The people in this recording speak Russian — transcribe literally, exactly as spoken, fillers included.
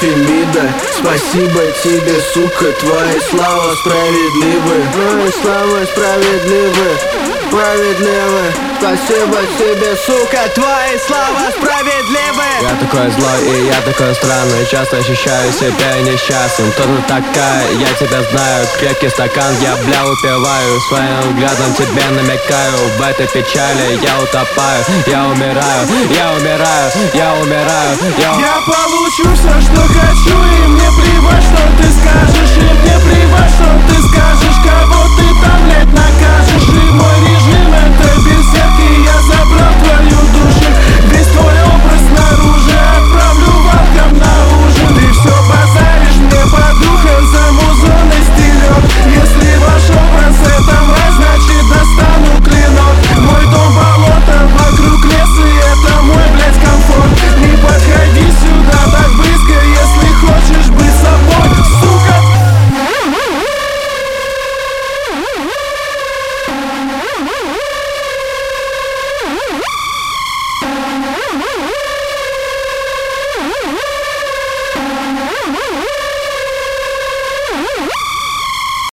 Фемида. Спасибо тебе, сука, твои слова справедливы. Твои слова справедливы, справедливы. Спасибо тебе, сука, твои слова справедливы. Я такой злой и я такой странный, часто ощущаю себя несчастным. Кто ты такая, я тебя знаю. Крепкий стакан, я, бля, упиваю. Своим взглядом тебе намекаю. В этой печали я утопаю. Я умираю, я умираю, я умираю, я умираю. Я получу все, что хочу, и мне плевать, что ты скажешь. И мне плевать, что ты скажешь, кого ты там, блядь,